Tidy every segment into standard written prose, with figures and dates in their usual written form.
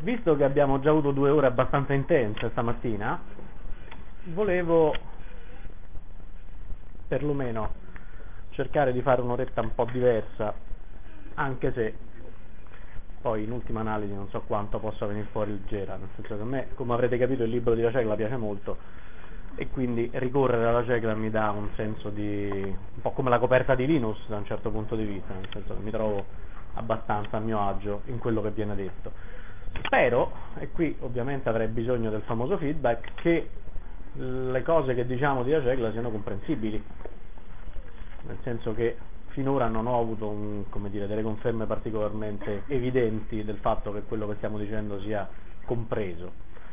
visto che abbiamo già avuto 2 ore abbastanza intense stamattina, volevo perlomeno cercare di fare un'oretta un po' diversa, anche se poi in ultima analisi non so quanto possa venire fuori il Gera, nel senso che a me, come avrete capito, il libro di La Cegla piace molto e quindi ricorrere alla Cegla mi dà un senso di, un po' come la coperta di Linus da un certo punto di vista, nel senso che mi trovo abbastanza a mio agio in quello che viene detto. Spero, e qui ovviamente avrei bisogno del famoso feedback, che le cose che diciamo di La Cegla siano comprensibili, nel senso che finora non ho avuto delle conferme particolarmente evidenti del fatto che quello che stiamo dicendo sia compreso.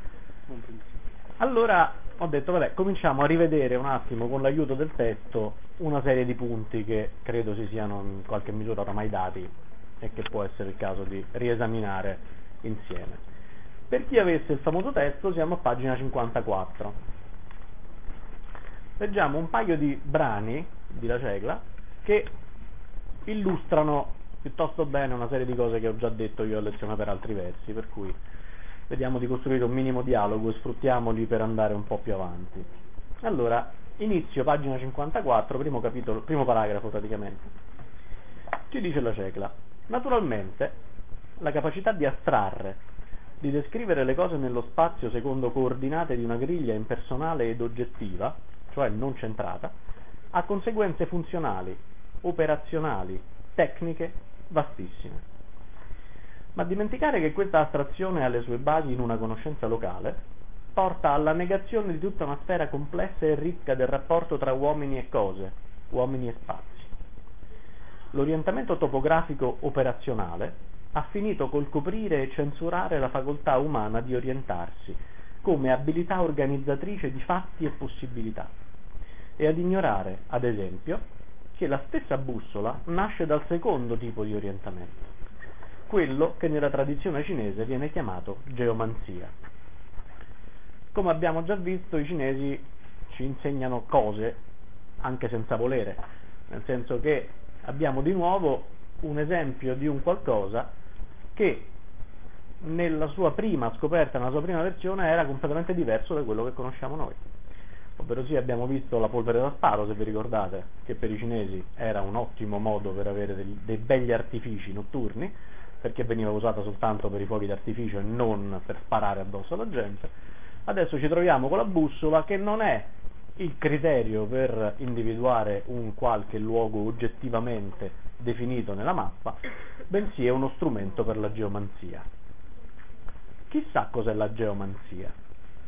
Allora ho detto, vabbè, cominciamo a rivedere un attimo con l'aiuto del testo una serie di punti che credo si siano in qualche misura oramai dati e che può essere il caso di riesaminare insieme. Per chi avesse il famoso testo siamo a pagina 54. Leggiamo un paio di brani di La Cegla che illustrano piuttosto bene una serie di cose che ho già detto io a lezione per altri versi, per cui vediamo di costruire un minimo dialogo e sfruttiamoli per andare un po' più avanti. Allora, inizio pagina 54, primo paragrafo praticamente. Ci dice La Cegla: naturalmente la capacità di astrarre, di descrivere le cose nello spazio secondo coordinate di una griglia impersonale ed oggettiva, cioè non centrata, ha conseguenze funzionali, operazionali, tecniche vastissime. Ma dimenticare che questa astrazione ha le sue basi in una conoscenza locale porta alla negazione di tutta una sfera complessa e ricca del rapporto tra uomini e cose, uomini e spazi. L'orientamento topografico operazionale ha finito col coprire e censurare la facoltà umana di orientarsi come abilità organizzatrice di fatti e possibilità, e ad ignorare, ad esempio, che la stessa bussola nasce dal secondo tipo di orientamento, quello che nella tradizione cinese viene chiamato geomanzia. Come abbiamo già visto, i cinesi ci insegnano cose anche senza volere, nel senso che abbiamo di nuovo un esempio di un qualcosa che nella sua prima scoperta, nella sua prima versione, era completamente diverso da quello che conosciamo noi. Ovvero sì, abbiamo visto la polvere da sparo, se vi ricordate, che per i cinesi era un ottimo modo per avere dei begli artifici notturni, perché veniva usata soltanto per i fuochi d'artificio e non per sparare addosso alla gente. Adesso ci troviamo con la bussola, che non è il criterio per individuare un qualche luogo oggettivamente definito nella mappa, bensì è uno strumento per la geomanzia. Chissà cos'è la geomanzia?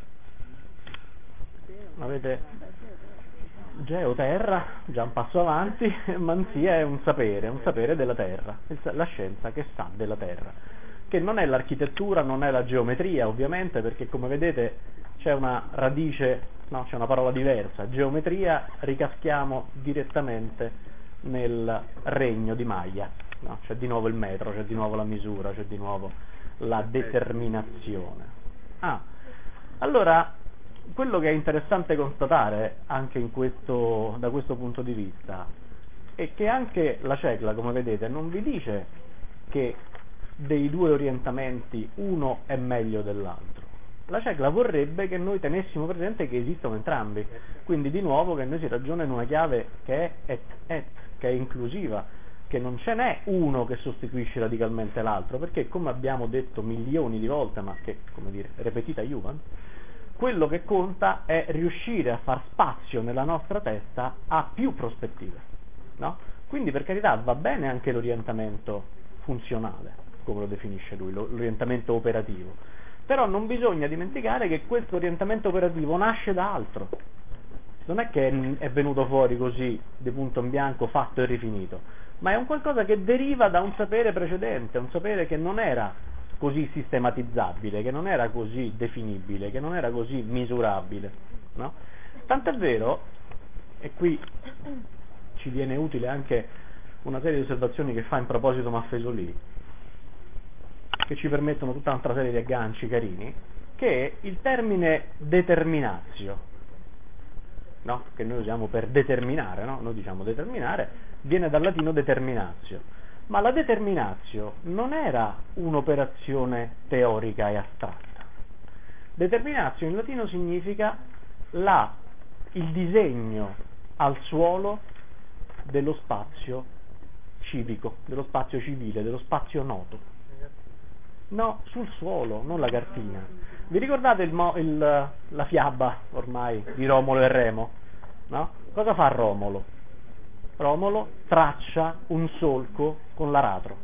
Avete geoterra, già un passo avanti, manzia è un sapere della terra, la scienza che sa della terra, che non è l'architettura, non è la geometria ovviamente, perché come vedete c'è una radice, no, c'è una parola diversa. Geometria ricaschiamo direttamente nel regno di Maya, no? C'è di nuovo il metro, c'è di nuovo la misura, c'è di nuovo la determinazione. Allora, quello che è interessante constatare anche da questo punto di vista è che anche La Cegla, come vedete, non vi dice che dei 2 orientamenti uno è meglio dell'altro. La Cegla vorrebbe che noi tenessimo presente che esistono entrambi, quindi di nuovo che noi si ragiona in una chiave che è che è inclusiva, che non ce n'è uno che sostituisce radicalmente l'altro, perché come abbiamo detto milioni di volte, ma che, come dire, repetita iuvant, quello che conta è riuscire a far spazio nella nostra testa a più prospettive, no? Quindi per carità va bene anche l'orientamento funzionale, come lo definisce lui, l'orientamento operativo, però non bisogna dimenticare che questo orientamento operativo nasce da altro, non è che è venuto fuori così di punto in bianco, fatto e rifinito, ma è un qualcosa che deriva da un sapere precedente, un sapere che non era così sistematizzabile, che non era così definibile, che non era così misurabile, no? Tant'è vero, e qui ci viene utile anche una serie di osservazioni che fa in proposito Maffesoli, che ci permettono tutta un'altra serie di agganci carini, che il termine determinatio, no? Che noi usiamo per determinare, no? Noi diciamo determinare, viene dal latino determinatio. Ma la determinatio non era un'operazione teorica e astratta. Determinatio in latino significa il disegno al suolo dello spazio civico, dello spazio civile, dello spazio noto. No, sul suolo, non la cartina. Vi ricordate la fiaba ormai di Romolo e Remo? No? Cosa fa Romolo? Romolo traccia un solco con l'aratro.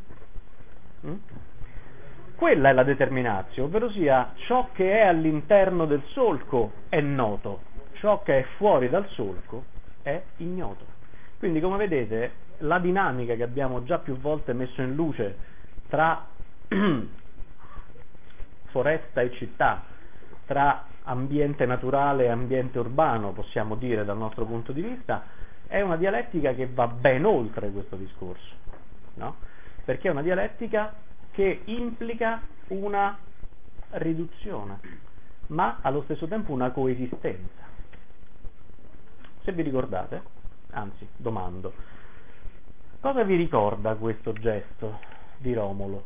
Quella è la determinatio, ovvero sia ciò che è all'interno del solco è noto, ciò che è fuori dal solco è ignoto. Quindi, come vedete, la dinamica che abbiamo già più volte messo in luce tra foresta e città, tra ambiente naturale e ambiente urbano, possiamo dire dal nostro punto di vista, è una dialettica che va ben oltre questo discorso, no? Perché è una dialettica che implica una riduzione, ma allo stesso tempo una coesistenza. Se vi ricordate, anzi, domando, cosa vi ricorda questo gesto di Romolo?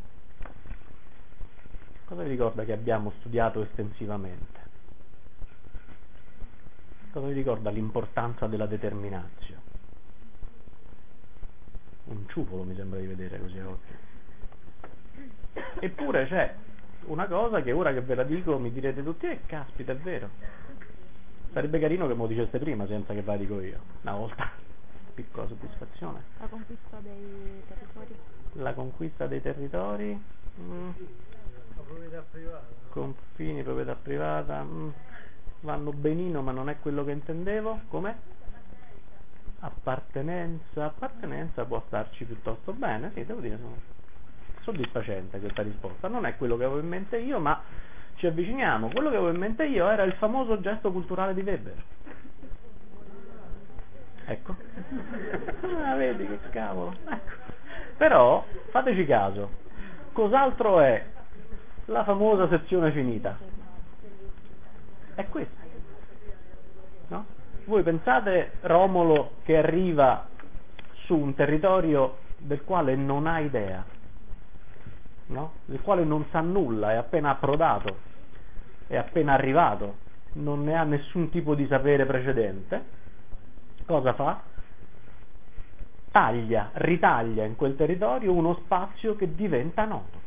Cosa vi ricorda che abbiamo studiato estensivamente? Cosa vi ricorda l'importanza della determinatio? Un ciufolo mi sembra di vedere così a occhio. Eppure c'è una cosa che ora che ve la dico mi direte tutti, caspita, è vero. Sarebbe carino che me lo diceste prima senza che ve la dico io, una volta. Piccola soddisfazione. La conquista dei territori. La conquista dei territori. La proprietà privata. Confini, proprietà privata. Vanno benino, ma non è quello che intendevo. Com'è? Appartenenza può starci piuttosto bene, sì, devo dire, soddisfacente questa risposta. Non è quello che avevo in mente io, ma ci avviciniamo. Quello che avevo in mente io era il famoso gesto culturale di Weber. Ecco. Vedi che cavolo. Ecco. Però, fateci caso, cos'altro è la famosa sezione finita? È questa. No? Voi pensate Romolo che arriva su un territorio del quale non ha idea, no? Del quale non sa nulla, è appena approdato, è appena arrivato, non ne ha nessun tipo di sapere precedente. Cosa fa? Ritaglia in quel territorio uno spazio che diventa noto.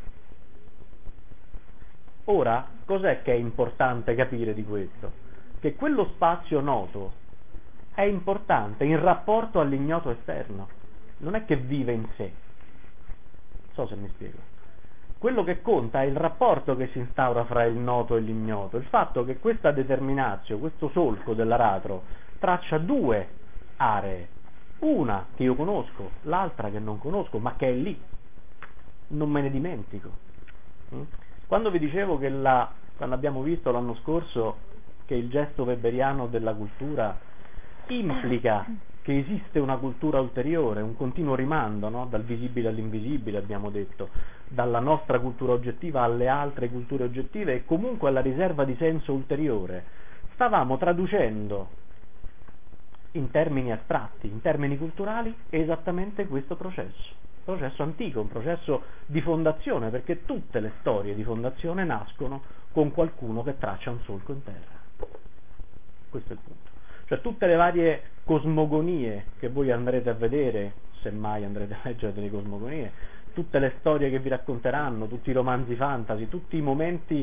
Ora, cos'è che è importante capire di questo? Che quello spazio noto è importante in rapporto all'ignoto esterno, non è che vive in sé. Non so se mi spiego. Quello che conta è il rapporto che si instaura fra il noto e l'ignoto, il fatto che questa determinatio, questo solco dell'aratro, traccia due aree, una che io conosco, l'altra che non conosco, ma che è lì, non me ne dimentico. Quando vi dicevo che quando abbiamo visto l'anno scorso che il gesto weberiano della cultura implica che esiste una cultura ulteriore, un continuo rimando, no? Dal visibile all'invisibile, abbiamo detto, dalla nostra cultura oggettiva alle altre culture oggettive e comunque alla riserva di senso ulteriore. Stavamo traducendo in termini astratti, in termini culturali, esattamente questo processo antico, un processo di fondazione, perché tutte le storie di fondazione nascono con qualcuno che traccia un solco in terra. Questo è il punto. Cioè tutte le varie cosmogonie che voi andrete a vedere, se mai andrete a leggere delle cosmogonie, tutte le storie che vi racconteranno, tutti i romanzi fantasy, tutti i momenti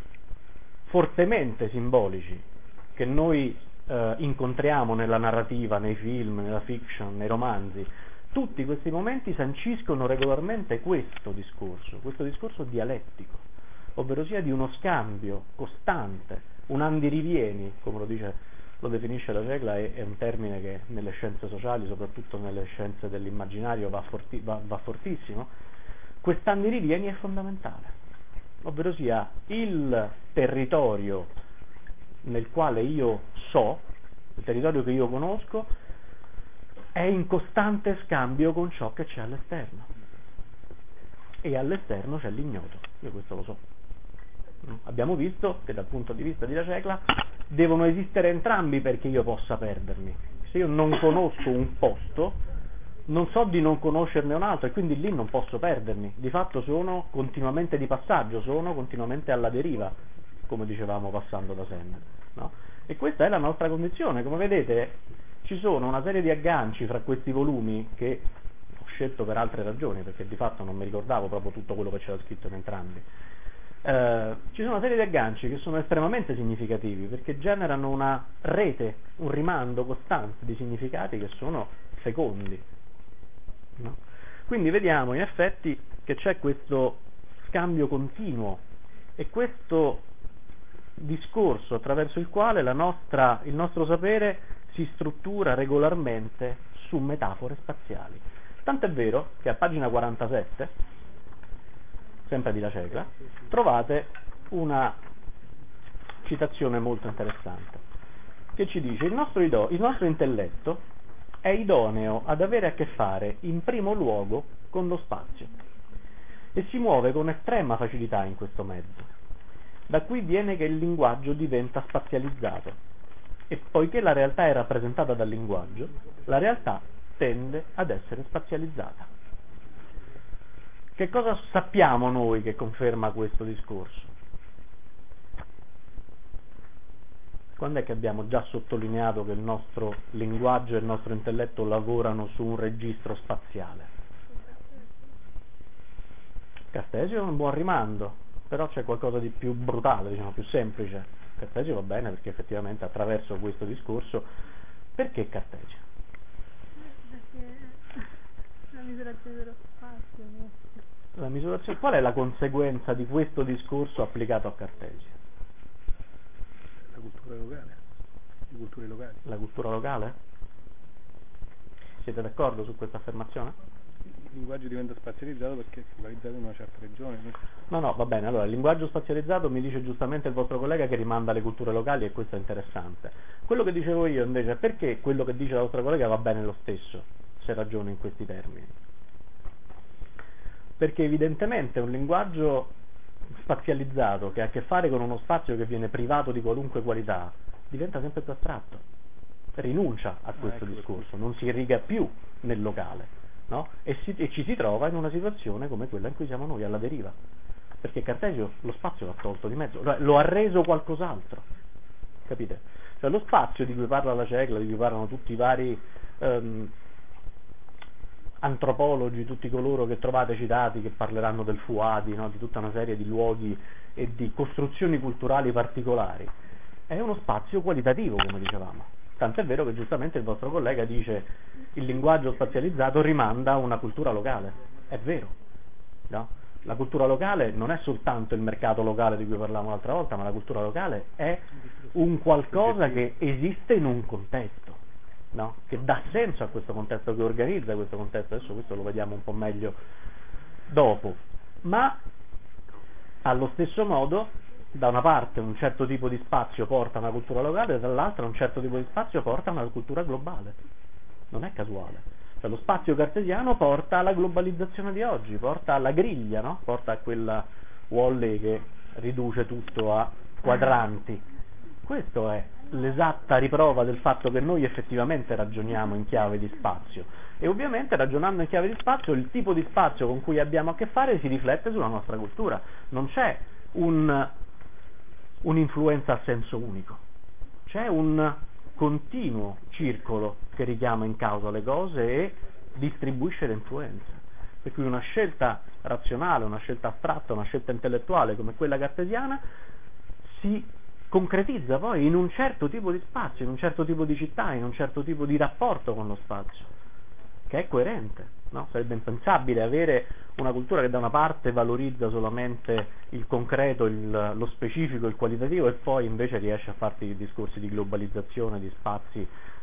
fortemente simbolici che noi incontriamo nella narrativa, nei film, nella fiction, nei romanzi, tutti questi momenti sanciscono regolarmente questo discorso dialettico, ovvero sia di uno scambio costante, un andirivieni, come lo definisce la Cegla, è un termine che nelle scienze sociali, soprattutto nelle scienze dell'immaginario, va fortissimo. Quest'andirivieni è fondamentale, ovvero sia il territorio nel quale io il territorio che io conosco, è in costante scambio con ciò che c'è all'esterno. E all'esterno c'è l'ignoto, io questo lo so. Abbiamo visto che dal punto di vista di La Cegla devono esistere entrambi perché io possa perdermi. Se io non conosco un posto, non so di non conoscerne un altro e quindi lì non posso perdermi. Di fatto sono continuamente di passaggio, sono continuamente alla deriva, come dicevamo passando da sempre, no? E questa è la nostra condizione. Come vedete ci sono una serie di agganci fra questi volumi che ho scelto per altre ragioni, perché di fatto non mi ricordavo proprio tutto quello che c'era scritto in entrambi. Ci sono una serie di agganci che sono estremamente significativi perché generano una rete, un rimando costante di significati che sono fecondi, no? Quindi vediamo in effetti che c'è questo scambio continuo e questo discorso attraverso il quale il nostro sapere si struttura regolarmente su metafore spaziali. Tant'è vero che a pagina 47, sempre di La Cegla, trovate una citazione molto interessante che ci dice: il nostro intelletto è idoneo ad avere a che fare in primo luogo con lo spazio e si muove con estrema facilità in questo mezzo. Da qui viene che il linguaggio diventa spazializzato e poiché la realtà è rappresentata dal linguaggio, la realtà tende ad essere spazializzata. Che cosa sappiamo noi che conferma questo discorso? Quando è che abbiamo già sottolineato che il nostro linguaggio e il nostro intelletto lavorano su un registro spaziale? Cartesio è un buon rimando, però c'è qualcosa di più brutale, diciamo più semplice. Cartesio va bene perché effettivamente attraverso questo discorso, perché Cartesio? Perché la misurazione dello spazio. La misurazione, qual è la conseguenza di questo discorso applicato a Cartesio? La cultura locale, le culture locali. La cultura locale? Siete d'accordo su questa affermazione? Il linguaggio diventa spazializzato perché è focalizzato in una certa regione. No, va bene. Allora, il linguaggio spazializzato mi dice giustamente il vostro collega che rimanda alle culture locali e questo è interessante. Quello che dicevo io invece è perché quello che dice la vostra collega va bene lo stesso, se ragiono in questi termini. Perché evidentemente un linguaggio spazializzato che ha a che fare con uno spazio che viene privato di qualunque qualità diventa sempre più astratto, rinuncia a questo discorso, non si irriga più nel locale, no? E ci si trova in una situazione come quella in cui siamo noi, alla deriva, perché Cartesio lo spazio l'ha tolto di mezzo, lo ha reso qualcos'altro, capite? Cioè lo spazio di cui parla La Cegla, di cui parlano tutti i vari antropologi, tutti coloro che trovate citati, che parleranno del Fuadi, no? Di tutta una serie di luoghi e di costruzioni culturali particolari, è uno spazio qualitativo, come dicevamo. Tant'è vero che giustamente il vostro collega dice il linguaggio spazializzato rimanda a una cultura locale. È vero, no? La cultura locale non è soltanto il mercato locale di cui parlavamo l'altra volta, ma la cultura locale è un qualcosa che esiste in un contesto, no? Che dà senso a questo contesto, che organizza questo contesto. Adesso questo lo vediamo un po' meglio dopo. Ma allo stesso modo, da una parte un certo tipo di spazio porta a una cultura locale e dall'altra un certo tipo di spazio porta a una cultura globale. Non è casuale. Cioè, lo spazio cartesiano porta alla globalizzazione di oggi, porta alla griglia, no? Porta a quella Wall-E che riduce tutto a quadranti. Questo è l'esatta riprova del fatto che noi effettivamente ragioniamo in chiave di spazio, e ovviamente ragionando in chiave di spazio il tipo di spazio con cui abbiamo a che fare si riflette sulla nostra cultura. Non c'è un'influenza a senso unico, c'è un continuo circolo che richiama in causa le cose e distribuisce le influenze, per cui una scelta razionale, una scelta astratta, una scelta intellettuale come quella cartesiana si concretizza poi in un certo tipo di spazio, in un certo tipo di città, in un certo tipo di rapporto con lo spazio, che è coerente, no? Sarebbe impensabile avere una cultura che da una parte valorizza solamente il concreto, lo specifico, il qualitativo, e poi invece riesce a farti discorsi di globalizzazione, di spazi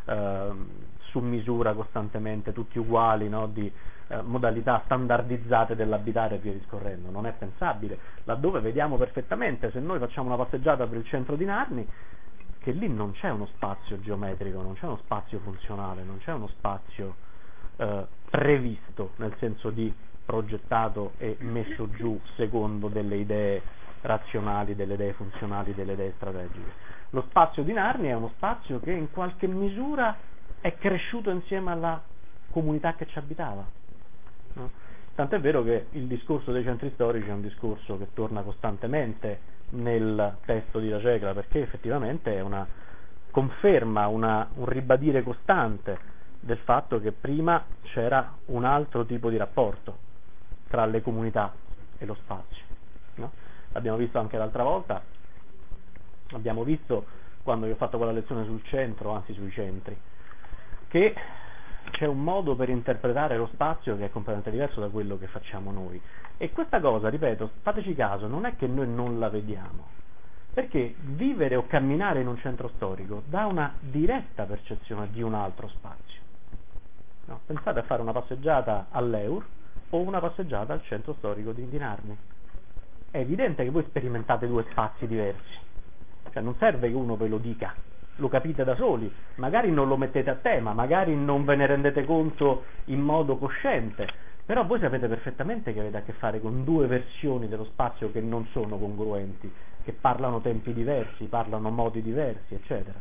su misura costantemente, tutti uguali, no? Di modalità standardizzate dell'abitare e via discorrendo. Non è pensabile, laddove vediamo perfettamente, se noi facciamo una passeggiata per il centro di Narni, che lì non c'è uno spazio geometrico, non c'è uno spazio funzionale, non c'è uno spazio previsto, nel senso di progettato e messo giù secondo delle idee razionali, delle idee funzionali, delle idee strategiche. Lo spazio di Narni è uno spazio che in qualche misura è cresciuto insieme alla comunità che ci abitava, no? Tant'è vero che il discorso dei centri storici è un discorso che torna costantemente nel testo di La Cecla, perché effettivamente è una conferma, un ribadire costante del fatto che prima c'era un altro tipo di rapporto tra le comunità e lo spazio, no? L'abbiamo visto anche l'altra volta, abbiamo visto quando vi ho fatto quella lezione sul centro, anzi sui centri, che c'è un modo per interpretare lo spazio che è completamente diverso da quello che facciamo noi, e questa cosa, ripeto, fateci caso, non è che noi non la vediamo, perché vivere o camminare in un centro storico dà una diretta percezione di un altro spazio, no? Pensate a fare una passeggiata all'Eur o una passeggiata al centro storico di Narni, è evidente che voi sperimentate due spazi diversi, cioè non serve che uno ve lo dica, lo capite da soli, magari non lo mettete a tema, magari non ve ne rendete conto in modo cosciente, però voi sapete perfettamente che avete a che fare con due versioni dello spazio che non sono congruenti, che parlano tempi diversi, parlano modi diversi, eccetera.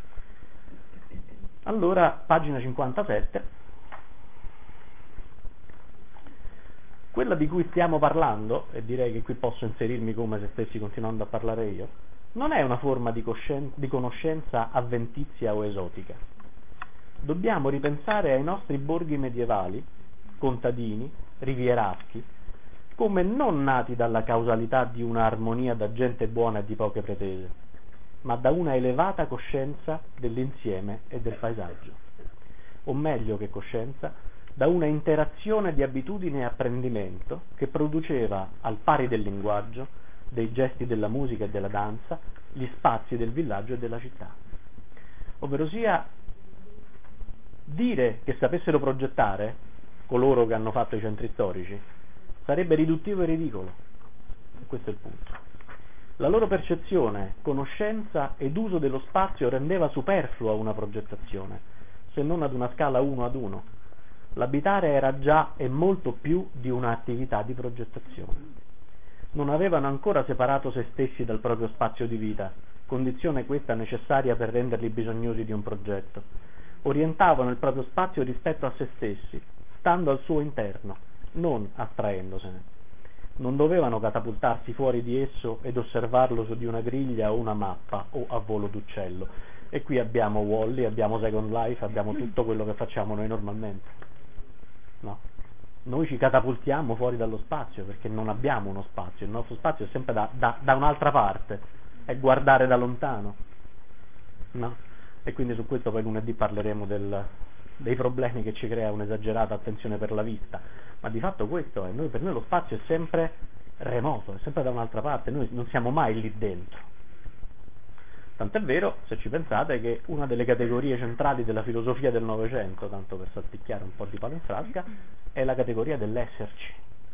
Allora, pagina 57, quella di cui stiamo parlando, e direi che qui posso inserirmi come se stessi continuando a parlare io, non è una forma di conoscenza avventizia o esotica. Dobbiamo ripensare ai nostri borghi medievali, contadini, rivieraschi, come non nati dalla causalità di una armonia da gente buona e di poche pretese, ma da una elevata coscienza dell'insieme e del paesaggio, o meglio che coscienza, da una interazione di abitudine e apprendimento che produceva, al pari del linguaggio, dei gesti della musica e della danza, gli spazi del villaggio e della città. Ovverosia, dire che sapessero progettare coloro che hanno fatto i centri storici sarebbe riduttivo e ridicolo, e questo è il punto. La loro percezione, conoscenza ed uso dello spazio rendeva superflua una progettazione, se non ad una scala 1:1. L'abitare era già e molto più di un'attività di progettazione. Non avevano ancora separato se stessi dal proprio spazio di vita, condizione questa necessaria per renderli bisognosi di un progetto. Orientavano il proprio spazio rispetto a se stessi, stando al suo interno, non astraendosene. Non dovevano catapultarsi fuori di esso ed osservarlo su di una griglia o una mappa o a volo d'uccello. E qui abbiamo Wall-E, abbiamo Second Life, abbiamo tutto quello che facciamo noi normalmente, no? Noi ci catapultiamo fuori dallo spazio perché non abbiamo uno spazio, il nostro spazio è sempre da un'altra parte, è guardare da lontano, no? E quindi su questo poi lunedì parleremo dei problemi che ci crea un'esagerata attenzione per la vista, ma di fatto questo è, per noi lo spazio è sempre remoto, è sempre da un'altra parte, noi non siamo mai lì dentro. Tant'è vero, se ci pensate, che una delle categorie centrali della filosofia del Novecento, tanto per salticchiare un po' di palo in frasca, è la categoria dell'esserci,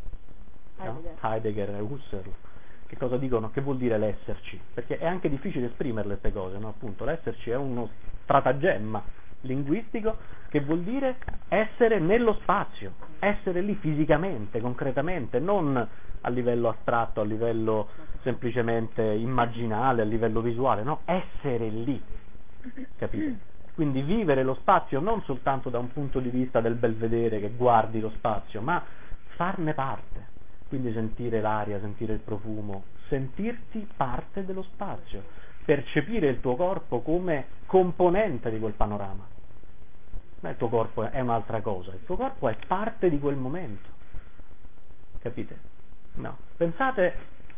no? Heidegger e Husserl. Che cosa dicono? Che vuol dire l'esserci? Perché è anche difficile esprimerle queste cose, no? Appunto, l'esserci è uno stratagemma linguistico che vuol dire essere nello spazio, essere lì fisicamente, concretamente, non a livello astratto, a livello semplicemente immaginale, a livello visuale, no? Essere lì, capite? Quindi vivere lo spazio non soltanto da un punto di vista del belvedere che guardi lo spazio, ma farne parte, quindi sentire l'aria, sentire il profumo, sentirti parte dello spazio, percepire il tuo corpo come componente di quel panorama. Il tuo corpo è un'altra cosa, il tuo corpo è parte di quel momento, capite? No. Pensate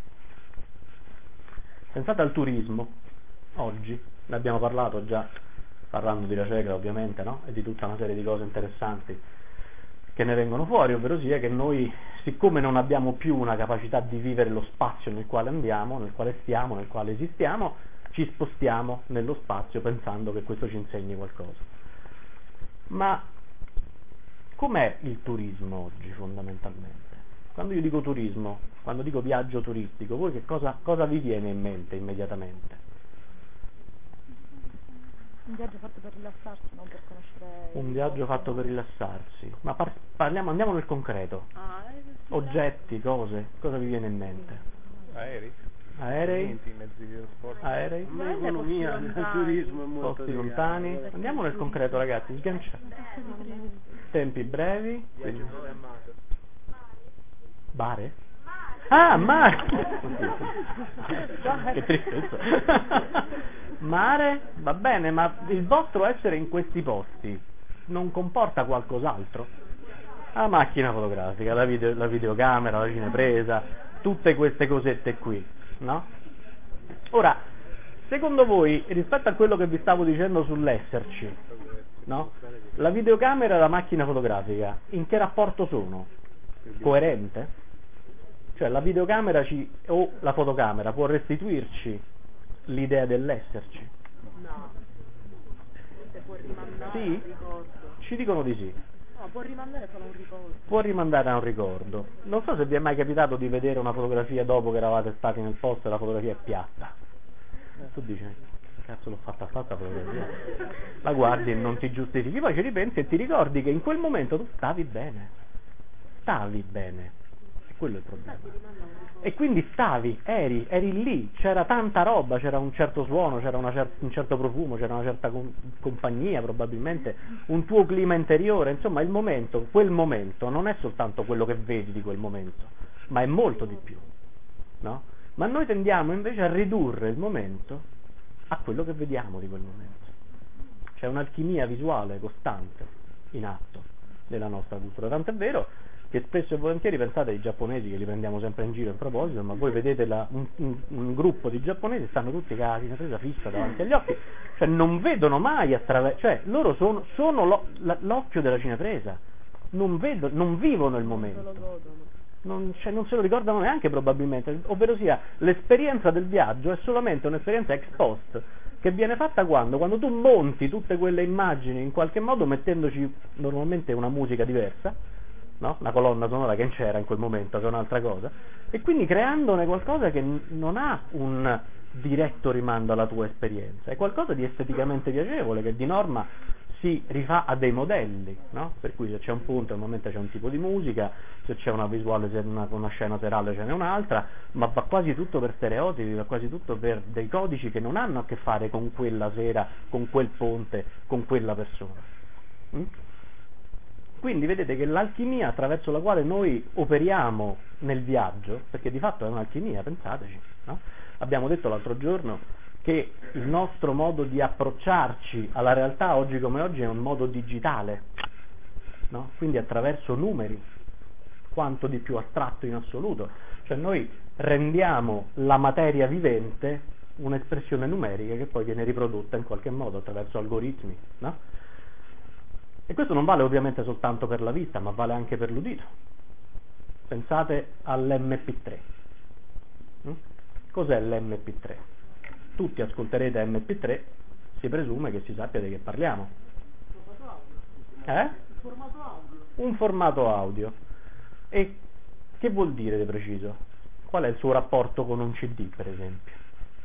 al turismo oggi, ne abbiamo parlato già parlando di La Cecla ovviamente, no? E di tutta una serie di cose interessanti che ne vengono fuori, ovvero sia che noi, siccome non abbiamo più una capacità di vivere lo spazio nel quale andiamo, nel quale stiamo, nel quale esistiamo, ci spostiamo nello spazio pensando che questo ci insegni qualcosa. Ma com'è il turismo oggi fondamentalmente? Quando io dico turismo, quando dico viaggio turistico, voi che cosa vi viene in mente immediatamente? Un viaggio fatto per rilassarsi, non per conoscere... Un viaggio fatto per rilassarsi. Ma andiamo nel concreto. Oggetti, cose, cosa vi viene in mente? Aerei? Mezzi di trasporto. Aerei? L'economia, il turismo è molto Posti lontani. Andiamo nel concreto, ragazzi, sganciate. tempi brevi. Bare? Ah, mare! Che tristezza. Mare, va bene, ma il vostro essere in questi posti non comporta qualcos'altro? La macchina fotografica, la videocamera, la cinepresa, tutte queste cosette qui, no? Ora, secondo voi, rispetto a quello che vi stavo dicendo sull'esserci, no? La videocamera e la macchina fotografica, in che rapporto sono? Coerente? Cioè la videocamera o la fotocamera può restituirci l'idea dell'esserci? No. Se può rimandare Sì? un ricordo. Ci dicono di sì. No, può rimandare solo un ricordo. Può rimandare a un ricordo. Non so se vi è mai capitato di vedere una fotografia dopo che eravate stati nel posto e la fotografia è piatta. Tu dici, cazzo l'ho fatta fotografia. La guardi e non ti giustifichi, poi ci ripensi e ti ricordi che in quel momento tu stavi bene. Stavi bene. Quello è il problema. E quindi eri lì, c'era tanta roba, c'era un certo suono, c'era un certo profumo, c'era una certa compagnia, probabilmente un tuo clima interiore, insomma quel momento non è soltanto quello che vedi di quel momento, ma è molto di più, no? Ma noi tendiamo invece a ridurre il momento a quello che vediamo di quel momento. C'è un'alchimia visuale costante in atto nella nostra cultura, tant'è vero che spesso e volentieri, pensate ai giapponesi, che li prendiamo sempre in giro in proposito, ma voi vedete un gruppo di giapponesi, stanno tutti con la cinepresa fissa davanti agli occhi, cioè non vedono mai attraverso, cioè loro sono l'occhio della cinepresa, non vivono il momento, non se lo ricordano neanche probabilmente, ovvero sia l'esperienza del viaggio è solamente un'esperienza ex post, che viene fatta quando tu monti tutte quelle immagini in qualche modo mettendoci normalmente una musica diversa, no? Una colonna sonora che c'era in quel momento, che è un'altra cosa, e quindi creandone qualcosa che non ha un diretto rimando alla tua esperienza, è qualcosa di esteticamente piacevole che di norma si rifà a dei modelli, no? Per cui se c'è un punto al momento c'è un tipo di musica, se c'è una visuale, se una scena serale ce n'è un'altra, ma va quasi tutto per stereotipi, va quasi tutto per dei codici che non hanno a che fare con quella sera, con quel ponte, con quella persona. Quindi vedete che l'alchimia attraverso la quale noi operiamo nel viaggio, perché di fatto è un'alchimia, pensateci, no? Abbiamo detto l'altro giorno che il nostro modo di approcciarci alla realtà oggi come oggi è un modo digitale, no? Quindi attraverso numeri, quanto di più astratto in assoluto, cioè noi rendiamo la materia vivente un'espressione numerica che poi viene riprodotta in qualche modo attraverso algoritmi, no? E questo non vale ovviamente soltanto per la vista, ma vale anche per l'udito. Pensate all'MP3. Cos'è l'MP3? Tutti ascolterete MP3, si presume che si sappia di che parliamo. Un formato audio. E che vuol dire di preciso? Qual è il suo rapporto con un CD, per esempio?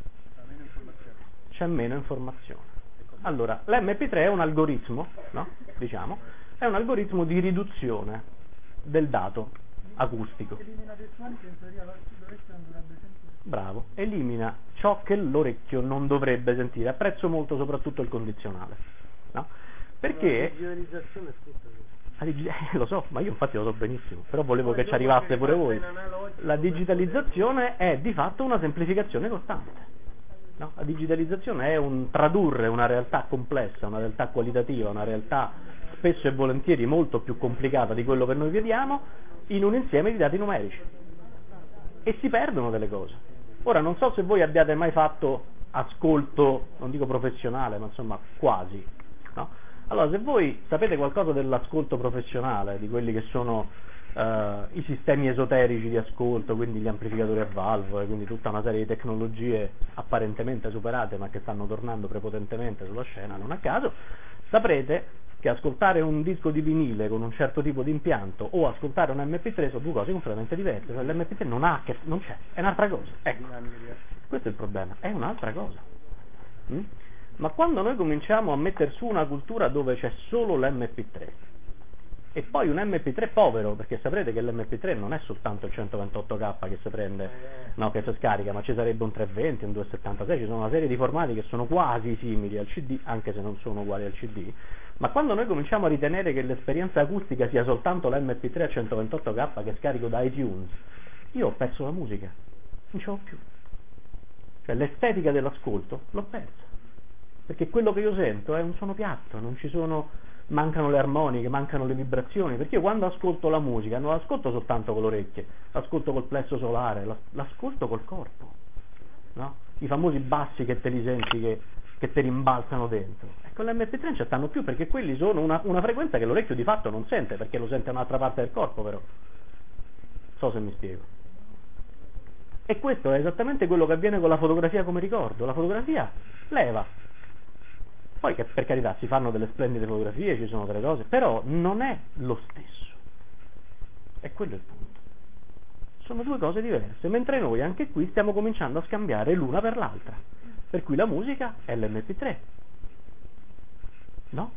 C'è meno informazione. Allora, l'MP3 è un algoritmo, no? Diciamo, è un algoritmo di riduzione del dato acustico. Elimina dei suoni che in teoria l'orecchio non dovrebbe sentire. Bravo, elimina ciò che l'orecchio non dovrebbe sentire. Apprezzo molto soprattutto il condizionale, no? Perché La digitalizzazione, lo so, ma io infatti lo so benissimo, però volevo che ci arrivasse pure voi. La digitalizzazione è di fatto una semplificazione costante. No? La digitalizzazione è un tradurre una realtà complessa, una realtà qualitativa, una realtà spesso e volentieri molto più complicata di quello che noi vediamo, in un insieme di dati numerici. E si perdono delle cose. Ora, non so se voi abbiate mai fatto ascolto, non dico professionale, ma insomma quasi, no? Allora, se voi sapete qualcosa dell'ascolto professionale, di quelli che sono i sistemi esoterici di ascolto, quindi gli amplificatori a valvole, quindi tutta una serie di tecnologie apparentemente superate ma che stanno tornando prepotentemente sulla scena, non a caso, saprete che ascoltare un disco di vinile con un certo tipo di impianto o ascoltare un MP3 sono due cose completamente diverse, cioè l'MP3 non c'è, è un'altra cosa. Ecco, questo è il problema, è un'altra cosa. Ma quando noi cominciamo a mettere su una cultura dove c'è solo l'MP3, e poi un MP3 povero, perché saprete che l'MP3 non è soltanto il 128K che si prende, no, che si scarica, ma ci sarebbe un 320, un 276, ci sono una serie di formati che sono quasi simili al CD, anche se non sono uguali al CD. Ma quando noi cominciamo a ritenere che l'esperienza acustica sia soltanto l'MP3 a 128K che scarico da iTunes, io ho perso la musica, non ce l'ho più. Cioè l'estetica dell'ascolto l'ho persa, perché quello che io sento è un suono piatto, non ci sono, mancano le armoniche, mancano le vibrazioni, perché io quando ascolto la musica non l'ascolto soltanto con le orecchie, l'ascolto col plesso solare, l'ascolto col corpo, no? I famosi bassi che te li senti che ti rimbalzano dentro. Ecco, l'MP3 non ci stanno più, perché quelli sono una frequenza che l'orecchio di fatto non sente, perché lo sente a un'altra parte del corpo, però. So se mi spiego. E questo è esattamente quello che avviene con la fotografia come ricordo. La fotografia leva. Poi che per carità si fanno delle splendide fotografie, ci sono delle cose, però non è lo stesso. E quello è il punto. Sono due cose diverse, mentre noi anche qui stiamo cominciando a scambiare l'una per l'altra. Per cui la musica è l'MP3. No?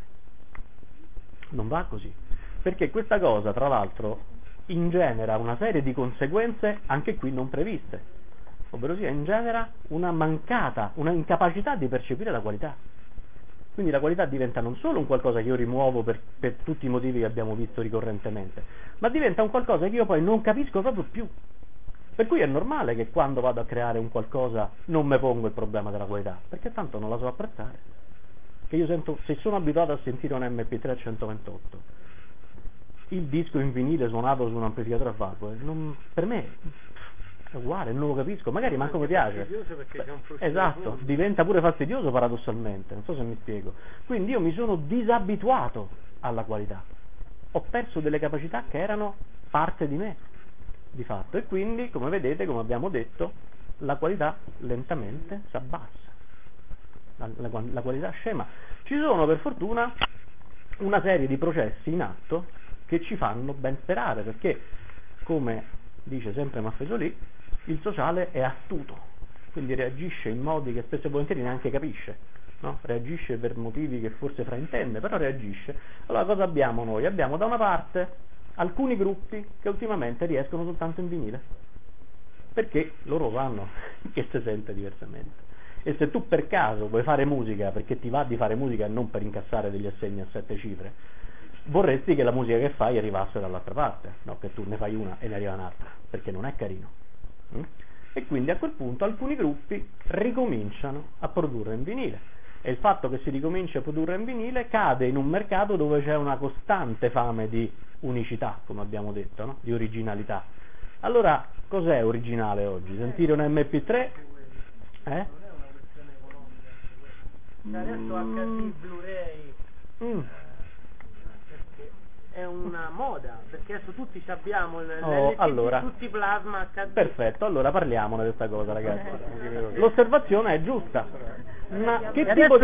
Non va così. Perché questa cosa, tra l'altro, ingenera una serie di conseguenze anche qui non previste. Ovvero sia, ingenera una incapacità di percepire la qualità. Quindi la qualità diventa non solo un qualcosa che io rimuovo per tutti i motivi che abbiamo visto ricorrentemente, ma diventa un qualcosa che io poi non capisco proprio più. Per cui è normale che quando vado a creare un qualcosa non mi pongo il problema della qualità, perché tanto non la so apprezzare. Che io sento, se sono abituato a sentire un MP3 a 128, il disco in vinile suonato su un amplificatore a valvole, per me è uguale, non lo capisco, magari manco mi piace. Esatto, diventa pure fastidioso paradossalmente, non so se mi spiego. Quindi io mi sono disabituato alla qualità, ho perso delle capacità che erano parte di me, di fatto, e quindi, come vedete, come abbiamo detto, la qualità lentamente si abbassa, la qualità scema. Ci sono per fortuna una serie di processi in atto che ci fanno ben sperare, perché, come dice sempre Maffesoli, il sociale è astuto, quindi reagisce in modi che spesso e volentieri neanche capisce, no? Reagisce per motivi che forse fraintende, però reagisce. Allora cosa abbiamo noi? Abbiamo da una parte alcuni gruppi che ultimamente riescono soltanto in vinile, perché loro sanno che si sente diversamente. E se tu per caso vuoi fare musica perché ti va di fare musica e non per incassare degli assegni a 7 cifre, vorresti che la musica che fai arrivasse dall'altra parte, no, che tu ne fai una e ne arriva un'altra, perché non è carino. E quindi a quel punto alcuni gruppi ricominciano a produrre in vinile, e il fatto che si ricominci a produrre in vinile cade in un mercato dove c'è una costante fame di unicità, come abbiamo detto, no? Di originalità. Allora, cos'è originale oggi? Sentire un MP3? Adesso HD, Blu-ray, perché è una moda, perché adesso tutti abbiamo allora, tutti plasma HD. Perfetto, allora parliamo di questa cosa, ragazzi. L'osservazione è giusta, ma che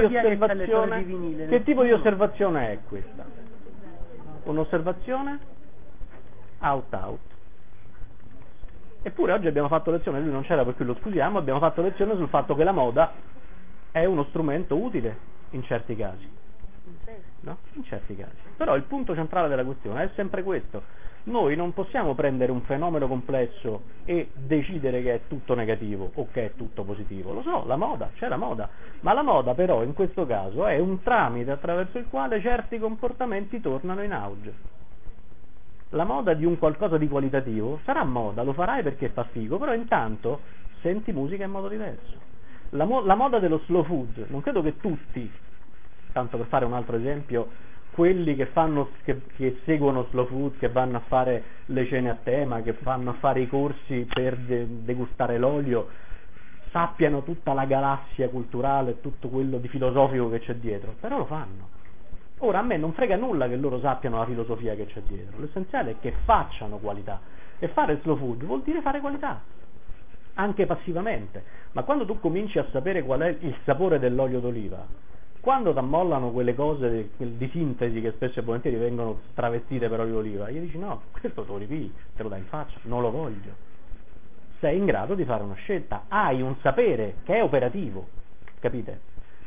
tipo di osservazione è questa? Un'osservazione out. Eppure oggi abbiamo fatto lezione, lui non c'era per cui lo scusiamo, abbiamo fatto lezione sul fatto che la moda è uno strumento utile in certi casi, no? In certi casi. Però il punto centrale della questione è sempre questo: noi non possiamo prendere un fenomeno complesso e decidere che è tutto negativo o che è tutto positivo. Lo so, la moda, c'è la moda, ma la moda però in questo caso è un tramite attraverso il quale certi comportamenti tornano in auge. La moda di un qualcosa di qualitativo sarà moda, lo farai perché fa figo, però intanto senti musica in modo diverso. La moda dello slow food, non credo che tutti, tanto per fare un altro esempio, quelli che seguono slow food, che vanno a fare le cene a tema, che vanno a fare i corsi per degustare l'olio, sappiano tutta la galassia culturale, tutto quello di filosofico che c'è dietro, però lo fanno. Ora a me non frega nulla che loro sappiano la filosofia che c'è dietro, l'essenziale è che facciano qualità, e fare slow food vuol dire fare qualità, anche passivamente. Ma quando tu cominci a sapere qual è il sapore dell'olio d'oliva, quando ti ammollano quelle cose di sintesi che spesso e volentieri vengono travestite per olio d'oliva, gli dici no, questo te lo ripigli, te lo dai in faccia, non lo voglio. Sei in grado di fare una scelta, hai un sapere che è operativo, capite?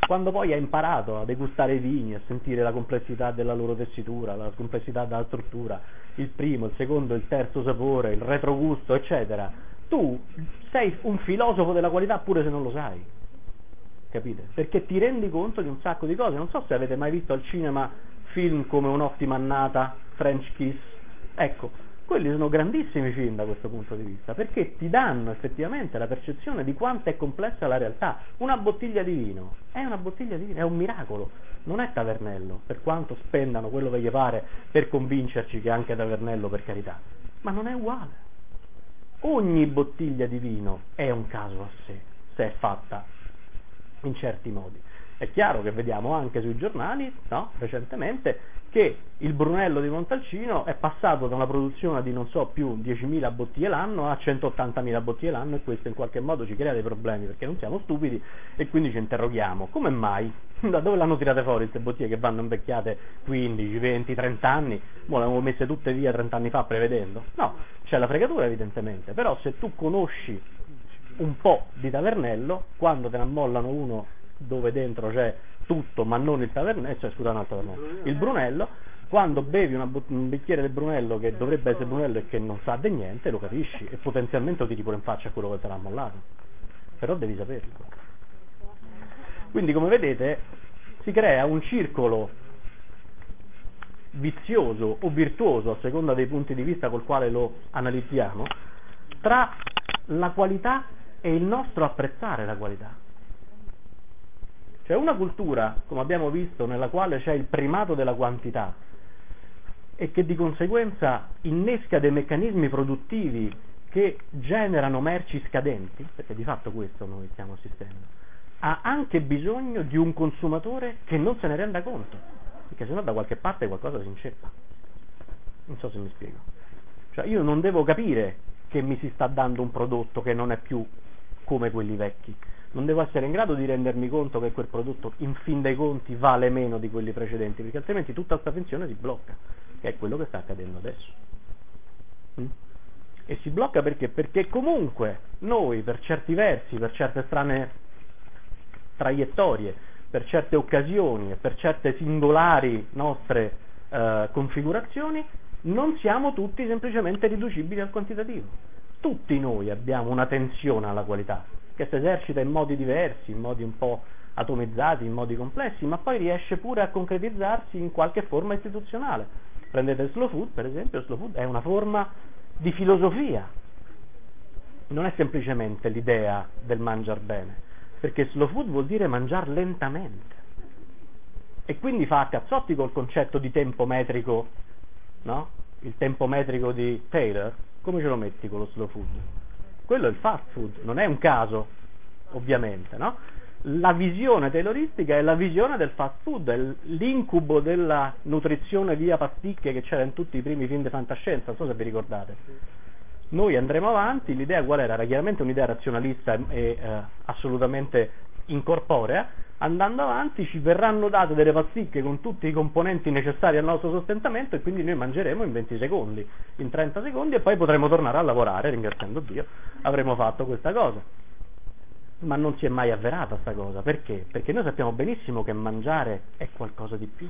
Quando poi hai imparato a degustare i vini, a sentire la complessità della loro tessitura, la complessità della struttura, il primo, il secondo, il terzo sapore, il retrogusto, eccetera, tu sei un filosofo della qualità pure se non lo sai, capite? Perché ti rendi conto di un sacco di cose. Non so se avete mai visto al cinema film come Un'ottima annata, French Kiss, ecco, quelli sono grandissimi film da questo punto di vista, perché ti danno effettivamente la percezione di quanto è complessa la realtà. Una bottiglia di vino è una bottiglia di vino, è un miracolo, non è Tavernello, per quanto spendano quello che gli pare per convincerci che è anche Tavernello, per carità, ma non è uguale. Ogni bottiglia di vino è un caso a sé, se è fatta in certi modi. È chiaro che vediamo anche sui giornali, no, recentemente, che il Brunello di Montalcino è passato da una produzione di non so più 10.000 bottiglie l'anno a 180.000 bottiglie l'anno, e questo in qualche modo ci crea dei problemi, perché non siamo stupidi e quindi ci interroghiamo: come mai? Da dove l'hanno tirate fuori queste bottiglie che vanno invecchiate 15, 20, 30 anni? Mo le avevo messe tutte via 30 anni fa prevedendo? No, c'è la fregatura evidentemente, però se tu conosci un po' di Tavernello, quando te ne ammollano uno dove dentro c'è tutto ma non il Tavernello, cioè scusate, il Tavernello, il Brunello, quando bevi un bicchiere del Brunello che dovrebbe essere Brunello e che non sa di niente, lo capisci e potenzialmente lo tiri pure in faccia a quello che te l'ha mollato, però devi saperlo. Quindi, come vedete, si crea un circolo vizioso o virtuoso, a seconda dei punti di vista col quale lo analizziamo, tra la qualità e il nostro apprezzare la qualità. Cioè una cultura, come abbiamo visto, nella quale c'è il primato della quantità e che di conseguenza innesca dei meccanismi produttivi che generano merci scadenti, perché di fatto questo noi stiamo assistendo, ha anche bisogno di un consumatore che non se ne renda conto, perché sennò da qualche parte qualcosa si inceppa. Non so se mi spiego. Cioè io non devo capire che mi si sta dando un prodotto che non è più come quelli vecchi, non devo essere in grado di rendermi conto che quel prodotto in fin dei conti vale meno di quelli precedenti, perché altrimenti tutta questa finzione si blocca, che è quello che sta accadendo adesso. E si blocca perché? Perché comunque noi, per certi versi, per certe strane traiettorie, per certe occasioni e per certe singolari nostre configurazioni, non siamo tutti semplicemente riducibili al quantitativo. Tutti noi abbiamo una tensione alla qualità, che si esercita in modi diversi, in modi un po' atomizzati, in modi complessi, ma poi riesce pure a concretizzarsi in qualche forma istituzionale. Prendete il slow food, per esempio. Il slow food è una forma di filosofia, non è semplicemente l'idea del mangiar bene, perché slow food vuol dire mangiar lentamente, e quindi fa a cazzotti col concetto di tempo metrico, no? Il tempo metrico di Taylor, come ce lo metti con lo slow food? Quello è il fast food, non è un caso, ovviamente, no? La visione tayloristica è la visione del fast food, è l'incubo della nutrizione via pasticche che c'era in tutti i primi film di fantascienza, non so se vi ricordate. Noi andremo avanti, l'idea qual era? Era chiaramente un'idea razionalista e assolutamente incorporea. Andando avanti ci verranno date delle pasticche con tutti i componenti necessari al nostro sostentamento, e quindi noi mangeremo in 20 secondi, in 30 secondi, e poi potremo tornare a lavorare, ringraziando Dio, avremo fatto questa cosa. Ma non si è mai avverata questa cosa. Perché? Perché noi sappiamo benissimo che mangiare è qualcosa di più.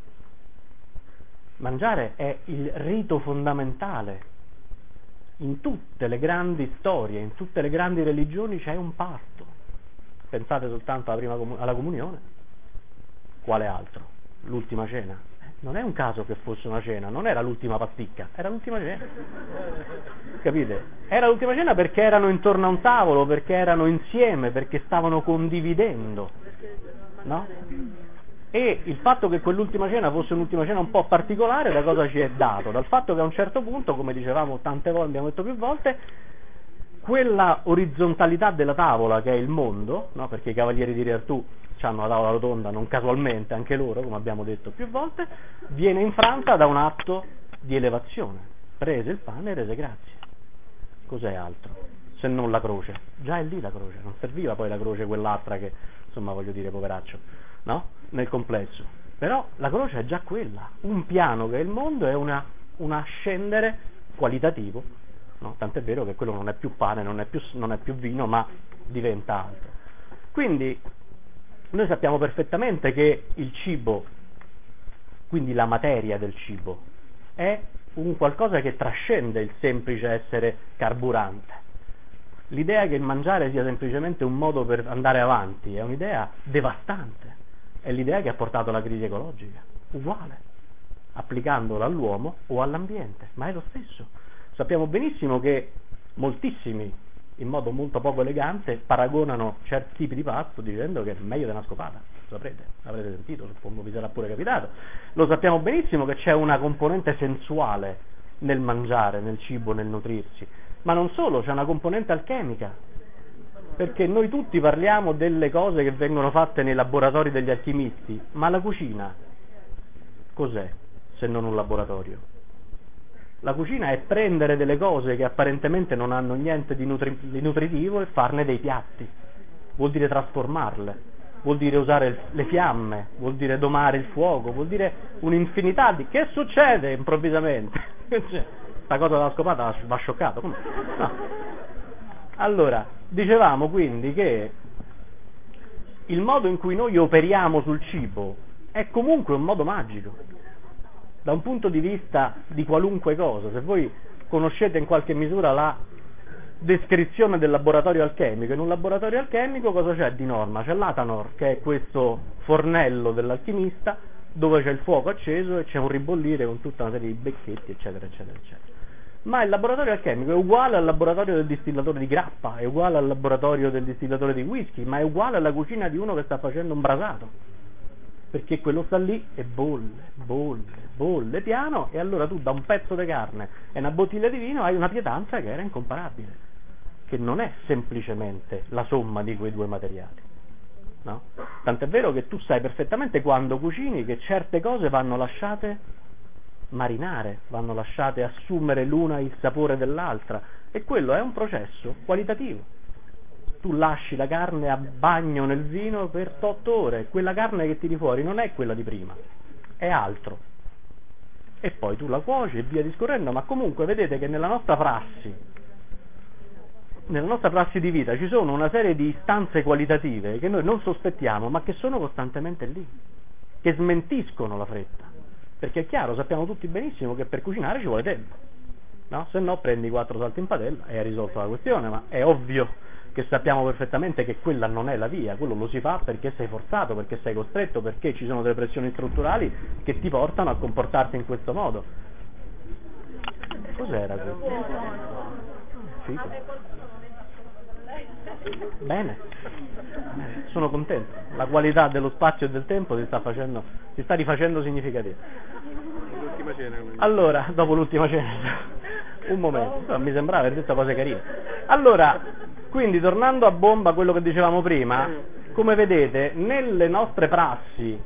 Mangiare è il rito fondamentale. In tutte le grandi storie, in tutte le grandi religioni c'è un parto. Pensate soltanto alla comunione. Quale altro? L'ultima cena. Non è un caso che fosse una cena, non era l'ultima pasticca, era l'ultima cena. Capite? Era l'ultima cena perché erano intorno a un tavolo, perché erano insieme, perché stavano condividendo, no? E il fatto che quell'ultima cena fosse un'ultima cena un po' particolare, da cosa ci è dato? Dal fatto che a un certo punto, come dicevamo tante volte, abbiamo detto più volte, quella orizzontalità della tavola che è il mondo, no? Perché i cavalieri di Re Artù hanno la tavola rotonda, non casualmente anche loro, come abbiamo detto più volte, viene infranta da un atto di elevazione. Prese il pane e rese grazie. Cos'è altro se non la croce? Già è lì la croce, non serviva poi la croce quell'altra che, insomma, voglio dire, poveraccio, no? Nel complesso. Però la croce è già quella, un piano che è il mondo, è un ascendere qualitativo, no? Tant'è vero che quello non è più pane, non è più vino, ma diventa altro. Quindi Noi sappiamo perfettamente che il cibo, quindi la materia del cibo, è un qualcosa che trascende il semplice essere carburante. L'idea che il mangiare sia semplicemente un modo per andare avanti è un'idea devastante, è l'idea che ha portato alla crisi ecologica, uguale, applicandola all'uomo o all'ambiente, ma è lo stesso. Sappiamo benissimo che moltissimi, in modo molto poco elegante, paragonano certi tipi di pasto dicendo che è meglio di una scopata. Lo saprete, l'avrete sentito, suppongo vi sarà pure capitato. Lo sappiamo benissimo che c'è una componente sensuale nel mangiare, nel cibo, nel nutrirsi, ma non solo, c'è una componente alchemica, perché noi tutti parliamo delle cose che vengono fatte nei laboratori degli alchimisti, ma la cucina cos'è se non un laboratorio? La cucina è prendere delle cose che apparentemente non hanno niente di nutritivo e farne dei piatti. Vuol dire trasformarle, vuol dire usare le fiamme, vuol dire domare il fuoco, vuol dire un'infinità di... Che succede improvvisamente? Questa cosa della scopata va scioccato. Come? No. Allora, dicevamo quindi che il modo in cui noi operiamo sul cibo è comunque un modo magico. Da un punto di vista di qualunque cosa, se voi conoscete in qualche misura la descrizione del laboratorio alchemico, in un laboratorio alchemico cosa c'è di norma? C'è l'Atanor, che è questo fornello dell'alchimista, dove c'è il fuoco acceso e c'è un ribollire con tutta una serie di becchetti, eccetera, eccetera, eccetera. Ma il laboratorio alchemico è uguale al laboratorio del distillatore di grappa, è uguale al laboratorio del distillatore di whisky, ma è uguale alla cucina di uno che sta facendo un brasato, perché quello sta lì e bolle piano, e allora tu da un pezzo di carne e una bottiglia di vino hai una pietanza che era incomparabile, che non è semplicemente la somma di quei due materiali, no? Tant'è vero che tu sai perfettamente quando cucini che certe cose vanno lasciate marinare, vanno lasciate assumere l'una il sapore dell'altra, e quello è un processo qualitativo. Tu lasci la carne a bagno nel vino per 8 ore, quella carne che tiri fuori non è quella di prima, è altro, e poi tu la cuoci e via discorrendo. Ma comunque vedete che nella nostra prassi di vita ci sono una serie di istanze qualitative che noi non sospettiamo, ma che sono costantemente lì, che smentiscono la fretta, perché è chiaro, sappiamo tutti benissimo che per cucinare ci vuole tempo, no? Se no prendi 4 salti in padella e hai risolto la questione. Ma è ovvio che sappiamo perfettamente che quella non è la via, quello lo si fa perché sei forzato, perché sei costretto, perché ci sono delle pressioni strutturali che ti portano a comportarti in questo modo. Cos'era questo? Fico. Bene, sono contento, la qualità dello spazio e del tempo si sta rifacendo significativa. L'ultima cena. Allora, dopo l'ultima cena, un momento, però mi sembrava aver detto cose carine. Allora, quindi tornando a bomba a quello che dicevamo prima, come vedete nelle nostre prassi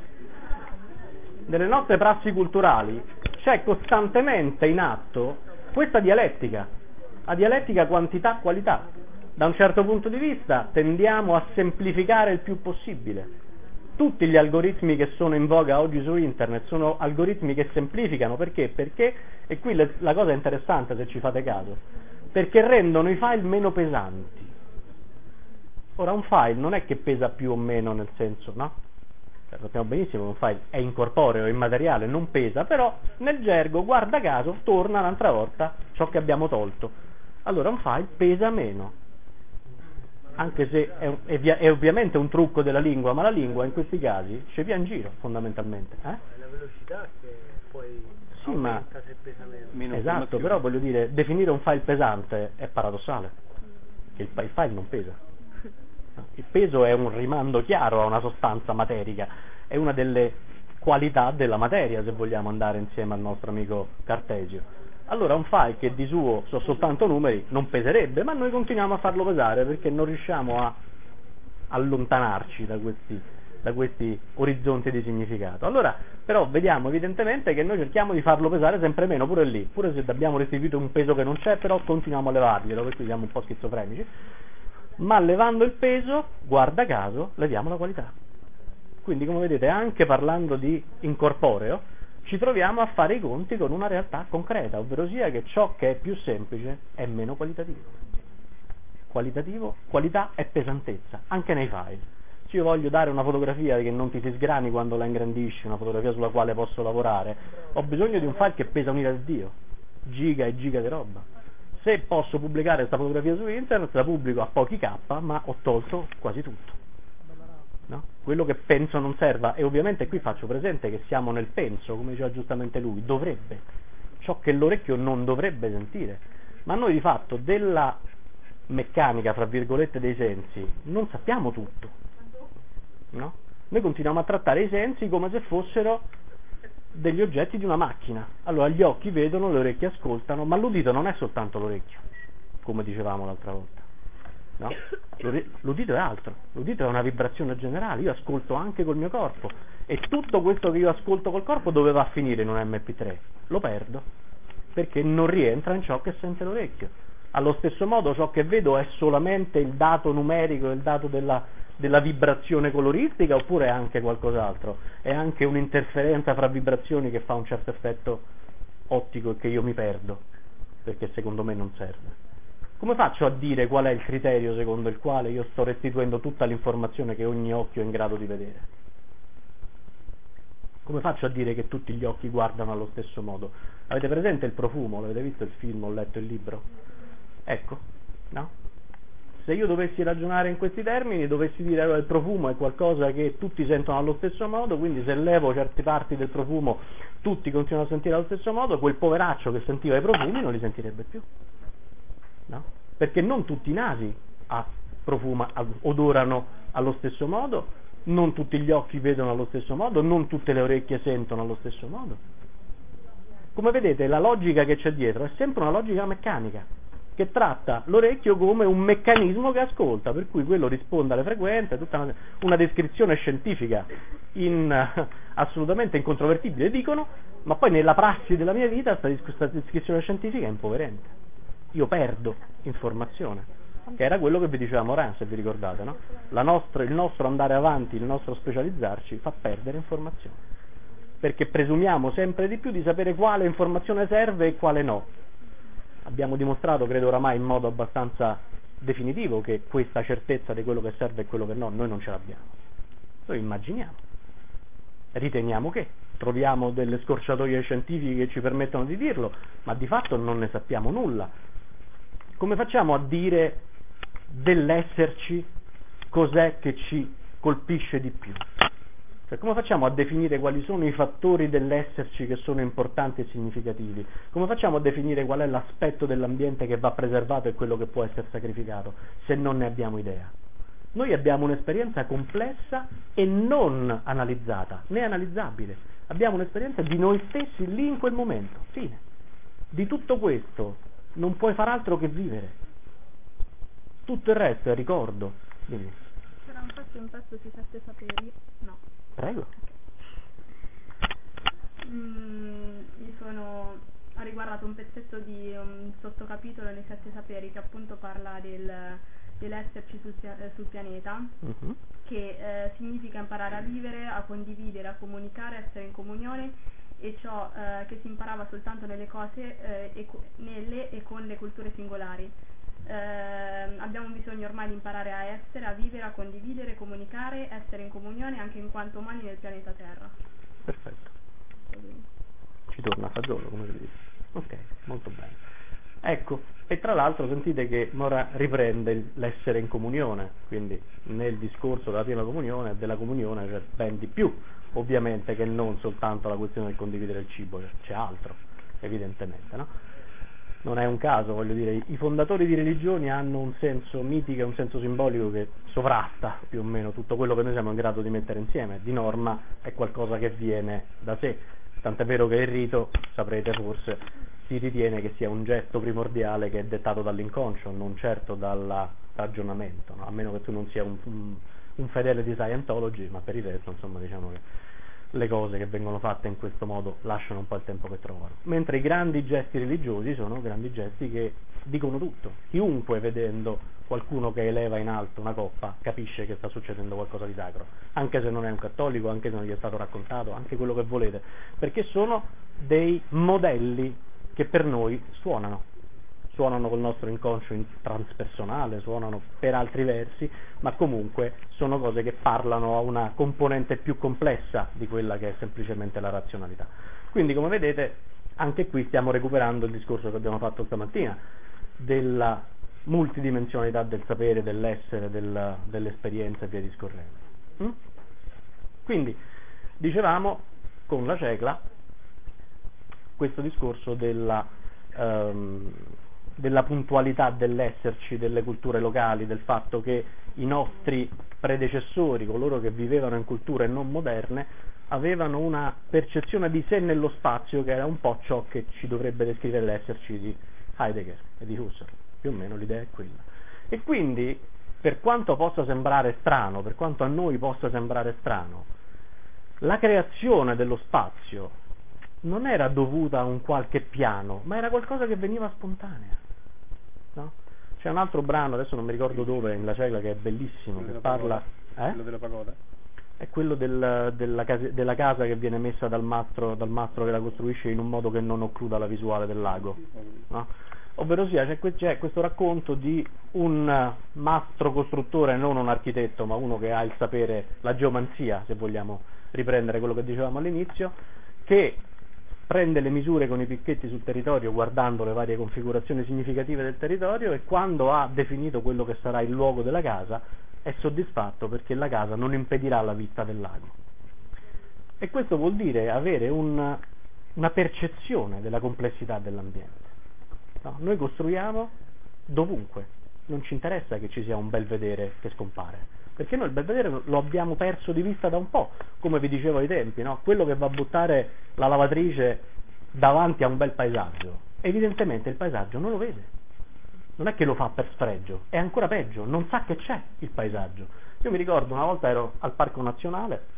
culturali c'è costantemente in atto questa dialettica, la dialettica quantità-qualità. Da un certo punto di vista tendiamo a semplificare il più possibile. Tutti gli algoritmi che sono in voga oggi su internet sono algoritmi che semplificano, perché? Perché, e qui la cosa è interessante se ci fate caso, perché rendono i file meno pesanti. Ora un file non è che pesa più o meno nel senso, no? Sappiamo benissimo che un file è incorporeo, è immateriale, non pesa, però nel gergo, guarda caso, torna un'altra volta ciò che abbiamo tolto. Allora un file pesa meno, anche se è ovviamente un trucco della lingua, ma la lingua in questi casi ci via in giro fondamentalmente. È la velocità che poi sì, aumenta se pesa meno. Esatto, però voglio dire, definire un file pesante è paradossale, che il file non pesa. Il peso è un rimando chiaro a una sostanza materica, è una delle qualità della materia, se vogliamo andare insieme al nostro amico Cartesio. Allora un file che di suo sono soltanto numeri non peserebbe, ma noi continuiamo a farlo pesare perché non riusciamo a allontanarci da questi orizzonti di significato. Allora però vediamo evidentemente che noi cerchiamo di farlo pesare sempre meno, pure lì, pure se abbiamo restituito un peso che non c'è, però continuiamo a levarglielo, per cui siamo un po' schizofrenici. Ma levando il peso, guarda caso, leviamo la qualità. Quindi come vedete, anche parlando di incorporeo, ci troviamo a fare i conti con una realtà concreta, ovvero sia che ciò che è più semplice è meno qualitativo. Qualità è pesantezza, anche nei file. Se io voglio dare una fotografia che non ti si sgrani quando la ingrandisci, una fotografia sulla quale posso lavorare, ho bisogno di un file che pesa un'ira di Dio, giga e giga di roba. Se posso pubblicare questa fotografia su internet, la pubblico a pochi K, ma ho tolto quasi tutto. No? Quello che penso non serva, e ovviamente qui faccio presente che siamo nel penso, come diceva giustamente lui, dovrebbe, ciò che l'orecchio non dovrebbe sentire, ma noi di fatto della meccanica, fra virgolette, dei sensi non sappiamo tutto, no? Noi continuiamo a trattare i sensi come se fossero degli oggetti di una macchina. Allora gli occhi vedono, le orecchie ascoltano, ma l'udito non è soltanto l'orecchio, come dicevamo l'altra volta, no? L'udito è altro, l'udito è una vibrazione generale, io ascolto anche col mio corpo, e tutto questo che io ascolto col corpo dove va a finire in un MP3? Lo perdo, perché non rientra in ciò che sente l'orecchio. Allo stesso modo ciò che vedo è solamente il dato numerico, il dato della vibrazione coloristica, oppure è anche qualcos'altro? È anche un'interferenza fra vibrazioni che fa un certo effetto ottico e che io mi perdo, perché secondo me non serve. Come faccio a dire qual è il criterio secondo il quale io sto restituendo tutta l'informazione che ogni occhio è in grado di vedere? Come faccio a dire che tutti gli occhi guardano allo stesso modo? Avete presente il profumo? L'avete visto il film? Ho letto il libro? Ecco, no? Se io dovessi ragionare in questi termini, dovessi dire allora il profumo è qualcosa che tutti sentono allo stesso modo, quindi se levo certe parti del profumo tutti continuano a sentire allo stesso modo, quel poveraccio che sentiva i profumi non li sentirebbe più, no? Perché non tutti i nasi odorano allo stesso modo, non tutti gli occhi vedono allo stesso modo, non tutte le orecchie sentono allo stesso modo. Come vedete, la logica che c'è dietro è sempre una logica meccanica, che tratta l'orecchio come un meccanismo che ascolta, per cui quello risponde alle frequenze, tutta una descrizione scientifica assolutamente incontrovertibile, dicono, ma poi nella prassi della mia vita questa descrizione scientifica è impoverente. Io perdo informazione, che era quello che vi diceva Morin, se vi ricordate, no? Il nostro andare avanti, il nostro specializzarci fa perdere informazione, perché presumiamo sempre di più di sapere quale informazione serve e quale no. Abbiamo dimostrato, credo oramai in modo abbastanza definitivo, che questa certezza di quello che serve e quello che no, noi non ce l'abbiamo. Noi immaginiamo, riteniamo che, troviamo delle scorciatoie scientifiche che ci permettono di dirlo, ma di fatto non ne sappiamo nulla. Come facciamo a dire dell'esserci cos'è che ci colpisce di più? Cioè, come facciamo a definire quali sono i fattori dell'esserci che sono importanti e significativi? Come facciamo a definire qual è l'aspetto dell'ambiente che va preservato e quello che può essere sacrificato, se non ne abbiamo idea? Noi abbiamo un'esperienza complessa e non analizzata, né analizzabile. Abbiamo un'esperienza di noi stessi lì in quel momento, fine. Di tutto questo non puoi far altro che vivere. Tutto il resto è ricordo. Dimmi. C'era infatti un pezzo sui 7 saperi? No. Prego. Ha riguardato un pezzetto di un sottocapitolo nei 7 saperi che appunto parla dell'esserci sul pianeta, che significa imparare a vivere, a condividere, a comunicare, essere in comunione, e ciò che si imparava soltanto nelle cose nelle e con le culture singolari. Abbiamo bisogno ormai di imparare a essere, a vivere, a condividere, comunicare, essere in comunione anche in quanto umani nel pianeta Terra. Perfetto. Ci torna a fagiolo, come si dice. Ok, molto bene. Ecco, e tra l'altro sentite che Mora riprende l'essere in comunione, quindi nel discorso della piena comunione e della comunione c'è ben di più, ovviamente, che non soltanto la questione del condividere il cibo, c'è altro, evidentemente, no? Non è un caso, voglio dire, i fondatori di religioni hanno un senso mitico e un senso simbolico che sovrasta più o meno tutto quello che noi siamo in grado di mettere insieme. Di norma è qualcosa che viene da sé, tant'è vero che il rito, saprete forse, si ritiene che sia un gesto primordiale che è dettato dall'inconscio, non certo dal ragionamento, no? A meno che tu non sia un fedele di Scientology, ma per il resto, insomma, diciamo che le cose che vengono fatte in questo modo lasciano un po' il tempo che trovano, mentre i grandi gesti religiosi sono grandi gesti che dicono tutto. Chiunque, vedendo qualcuno che eleva in alto una coppa, capisce che sta succedendo qualcosa di sacro, anche se non è un cattolico, anche se non gli è stato raccontato, anche quello che volete, perché sono dei modelli che per noi suonano, suonano col nostro inconscio transpersonale, suonano per altri versi, ma comunque sono cose che parlano a una componente più complessa di quella che è semplicemente la razionalità. Quindi, come vedete, anche qui stiamo recuperando il discorso che abbiamo fatto stamattina della multidimensionalità del sapere, dell'essere, dell'esperienza e via discorrendo. Quindi, dicevamo con la cecla questo discorso della puntualità dell'esserci delle culture locali, del fatto che i nostri predecessori, coloro che vivevano in culture non moderne, avevano una percezione di sé nello spazio che era un po' ciò che ci dovrebbe descrivere l'esserci di Heidegger e di Husserl. Più o meno l'idea è quella. E quindi, per quanto possa sembrare strano, per quanto a noi possa sembrare strano, la creazione dello spazio non era dovuta a un qualche piano, ma era qualcosa che veniva spontanea, no? C'è un altro brano, adesso non mi ricordo dove, in La Cecla, che è bellissimo, che parla... Quello della pagoda? È quello della casa che viene messa dal mastro che la costruisce in un modo che non occluda la visuale del lago, no? Ovvero sia, c'è questo racconto di un mastro costruttore, non un architetto, ma uno che ha il sapere, la geomanzia, se vogliamo riprendere quello che dicevamo all'inizio, che prende le misure con i picchetti sul territorio, guardando le varie configurazioni significative del territorio, e quando ha definito quello che sarà il luogo della casa è soddisfatto, perché la casa non impedirà la vista del lago. E questo vuol dire avere una percezione della complessità dell'ambiente. No, noi costruiamo dovunque, non ci interessa che ci sia un belvedere che scompare, perché noi il belvedere lo abbiamo perso di vista da un po', come vi dicevo ai tempi, no? Quello che va a buttare la lavatrice davanti a un bel paesaggio, evidentemente il paesaggio non lo vede, non è che lo fa per sfregio, è ancora peggio, non sa che c'è il paesaggio. Io mi ricordo una volta ero al Parco Nazionale,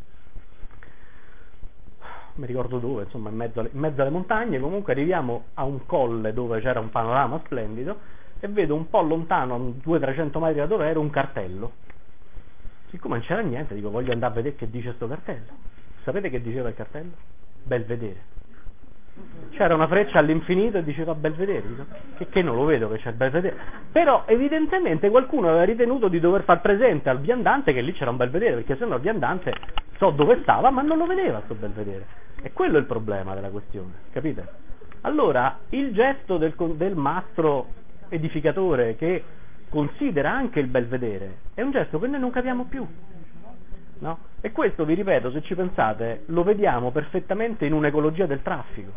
mi ricordo dove, insomma in mezzo alle montagne, comunque arriviamo a un colle dove c'era un panorama splendido e vedo un po' lontano, a 200-300 metri da dove ero, un cartello. Siccome non c'era niente, dico voglio andare a vedere che dice sto cartello. Sapete che diceva il cartello? Belvedere. C'era una freccia all'infinito e diceva Belvedere, dico, che non lo vedo che c'è il Belvedere, però evidentemente qualcuno aveva ritenuto di dover far presente al viandante che lì c'era un Belvedere, perché sennò il viandante so dove stava ma non lo vedeva sto Belvedere. E quello è il problema della questione, capite? Allora il gesto del mastro edificatore che considera anche il Belvedere è un gesto che noi non capiamo più, no? E questo, vi ripeto, se ci pensate, lo vediamo perfettamente in un'ecologia del traffico.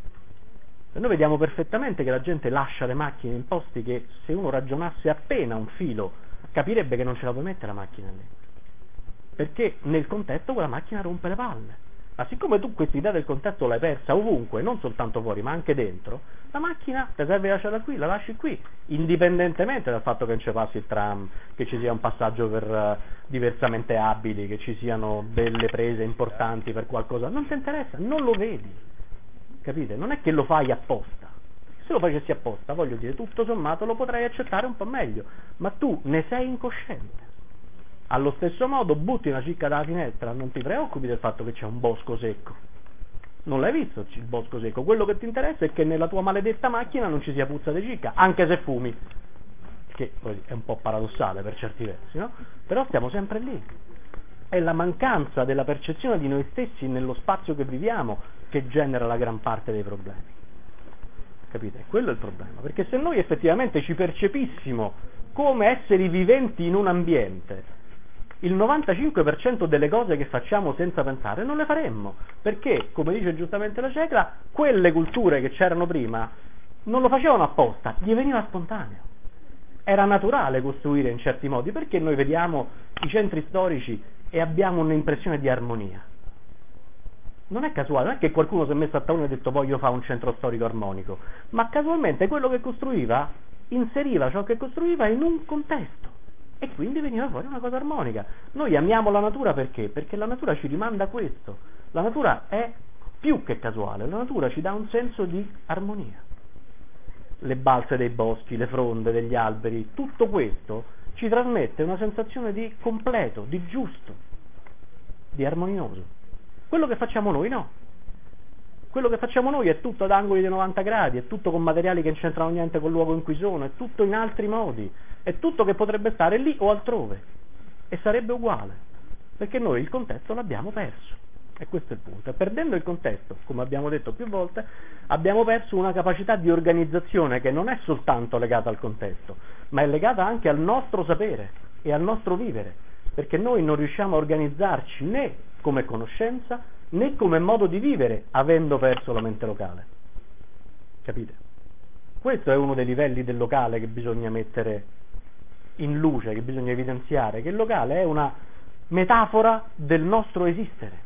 E noi vediamo perfettamente che la gente lascia le macchine in posti che, se uno ragionasse appena un filo, capirebbe che non ce la puoi mettere la macchina lì, perché nel contesto quella macchina rompe le palle. Ma siccome tu questa idea del contesto l'hai persa ovunque, non soltanto fuori ma anche dentro, la macchina ti serve lasciarla qui, la lasci qui, indipendentemente dal fatto che non ci passi il tram, che ci sia un passaggio per diversamente abili, che ci siano delle prese importanti per qualcosa, non ti interessa, non lo vedi, capite? Non è che lo fai apposta. Se lo facessi apposta, voglio dire, tutto sommato lo potrei accettare un po' meglio, ma tu ne sei incosciente. Allo stesso modo butti una cicca dalla finestra, non ti preoccupi del fatto che c'è un bosco secco, non l'hai visto il bosco secco, quello che ti interessa è che nella tua maledetta macchina non ci sia puzza di cicca, anche se fumi, che poi è un po' paradossale per certi versi, no? Però stiamo sempre lì. È la mancanza della percezione di noi stessi nello spazio che viviamo che genera la gran parte dei problemi, capite? Quello è il problema, perché se noi effettivamente ci percepissimo come esseri viventi in un ambiente, il 95% delle cose che facciamo senza pensare non le faremmo, perché, come dice giustamente la Cecla, quelle culture che c'erano prima non lo facevano apposta, gli veniva spontaneo. Era naturale costruire in certi modi, perché noi vediamo i centri storici e abbiamo un'impressione di armonia. Non è casuale, non è che qualcuno si è messo a tavola e ha detto voglio fare un centro storico armonico, ma casualmente quello che costruiva inseriva ciò che costruiva in un contesto. E quindi veniva fuori una cosa armonica. Noi amiamo la natura perché? Perché la natura ci rimanda a questo. La natura è più che casuale, la natura ci dà un senso di armonia. Le balze dei boschi, le fronde degli alberi, tutto questo ci trasmette una sensazione di completo, di giusto, di armonioso. Quello che facciamo noi no. Quello che facciamo noi è tutto ad angoli di 90 gradi, è tutto con materiali che non c'entrano niente col luogo in cui sono, è tutto in altri modi, è tutto che potrebbe stare lì o altrove e sarebbe uguale, perché noi il contesto l'abbiamo perso. E questo è il punto. E perdendo il contesto, come abbiamo detto più volte, abbiamo perso una capacità di organizzazione che non è soltanto legata al contesto, ma è legata anche al nostro sapere e al nostro vivere, perché noi non riusciamo a organizzarci né come conoscenza né come modo di vivere avendo perso la mente locale. Capite? Questo è uno dei livelli del locale che bisogna mettere in luce, che bisogna evidenziare, che il locale è una metafora del nostro esistere.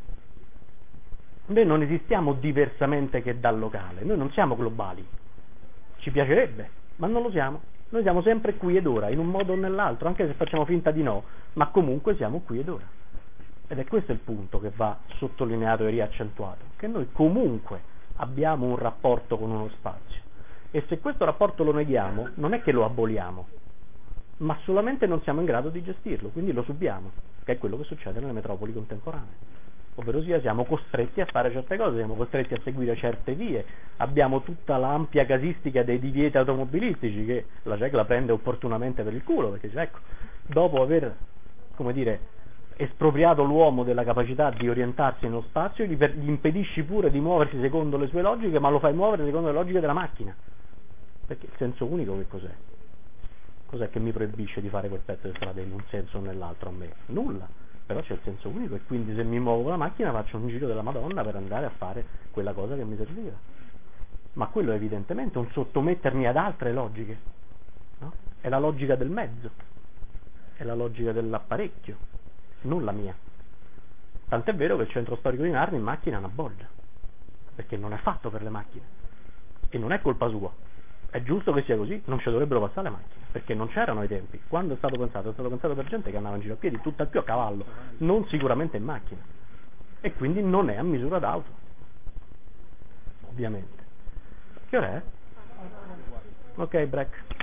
Noi non esistiamo diversamente che dal locale, noi non siamo globali, ci piacerebbe, ma non lo siamo. Noi siamo sempre qui ed ora, in un modo o nell'altro, anche se facciamo finta di no, ma comunque siamo qui ed ora. Ed è questo il punto che va sottolineato e riaccentuato, che noi comunque abbiamo un rapporto con uno spazio, e se questo rapporto lo neghiamo, non è che lo aboliamo, ma solamente non siamo in grado di gestirlo, quindi lo subiamo, che è quello che succede nelle metropoli contemporanee. Ovvero sia, siamo costretti a fare certe cose, siamo costretti a seguire certe vie, abbiamo tutta l'ampia casistica dei divieti automobilistici che la CECLA prende opportunamente per il culo, perché dice, ecco, dopo aver, come dire, espropriato l'uomo della capacità di orientarsi nello spazio, gli impedisci pure di muoversi secondo le sue logiche, ma lo fai muovere secondo le logiche della macchina. Perché il senso unico che cos'è? Cos'è che mi proibisce di fare quel pezzo di strada in un senso o nell'altro a me? Nulla. Però c'è il senso unico, e quindi se mi muovo con la macchina faccio un giro della Madonna per andare a fare quella cosa che mi serviva. Ma quello è evidentemente un sottomettermi ad altre logiche, no? È la logica del mezzo, è la logica dell'apparecchio, non la mia. Tant'è vero che il centro storico di Narni in macchina è una bolgia, perché non è fatto per le macchine, e non è colpa sua. È giusto che sia così, non ci dovrebbero passare le macchine, perché non c'erano ai tempi. Quando è stato pensato per gente che andava in giro a piedi, tutt'al più a cavallo, non sicuramente in macchina, e quindi non è a misura d'auto, ovviamente. Che ora è? Ok, break.